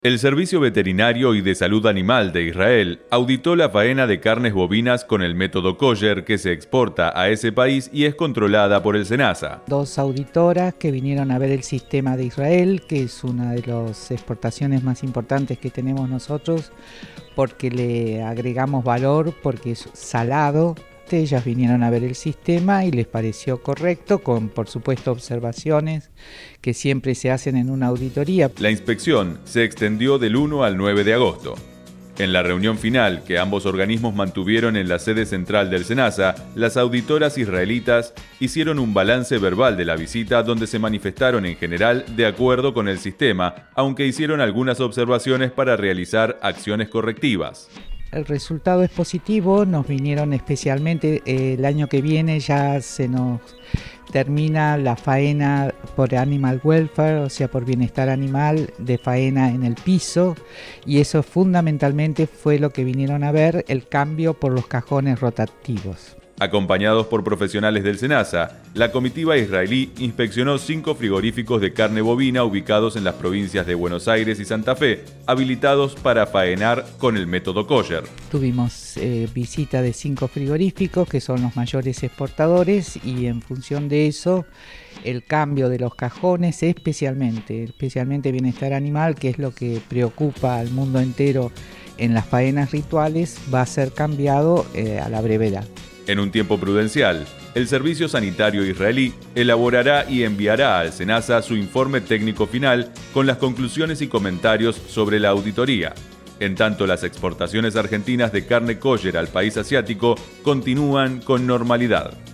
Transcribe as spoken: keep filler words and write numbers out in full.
El Servicio Veterinario y de Salud Animal de Israel auditó la faena de carnes bovinas con el método kosher que se exporta a ese país y es controlada por el SENASA. Dos auditoras que vinieron a ver el sistema de Israel, que es una de las exportaciones más importantes que tenemos nosotros, porque le agregamos valor, porque es salado. Ellas vinieron a ver el sistema y les pareció correcto, con por supuesto observaciones que siempre se hacen en una auditoría. La inspección se extendió del uno al nueve de agosto. En la reunión final que ambos organismos mantuvieron en la sede central del SENASA, las auditoras israelitas hicieron un balance verbal de la visita donde se manifestaron en general de acuerdo con el sistema, aunque hicieron algunas observaciones para realizar acciones correctivas. El resultado es positivo, nos vinieron especialmente eh, el año que viene, ya se nos termina la faena por animal welfare, o sea por bienestar animal, de faena en el piso, y eso fundamentalmente fue lo que vinieron a ver, el cambio por los cajones rotativos. Acompañados por profesionales del SENASA, la comitiva israelí inspeccionó cinco frigoríficos de carne bovina ubicados en las provincias de Buenos Aires y Santa Fe, habilitados para faenar con el método kosher. Tuvimos eh, visita de cinco frigoríficos que son los mayores exportadores y en función de eso el cambio de los cajones, especialmente, especialmente bienestar animal, que es lo que preocupa al mundo entero en las faenas rituales, va a ser cambiado eh, a la brevedad. En un tiempo prudencial, el Servicio Sanitario Israelí elaborará y enviará al SENASA su informe técnico final con las conclusiones y comentarios sobre la auditoría. En tanto, las exportaciones argentinas de carne kosher al país asiático continúan con normalidad.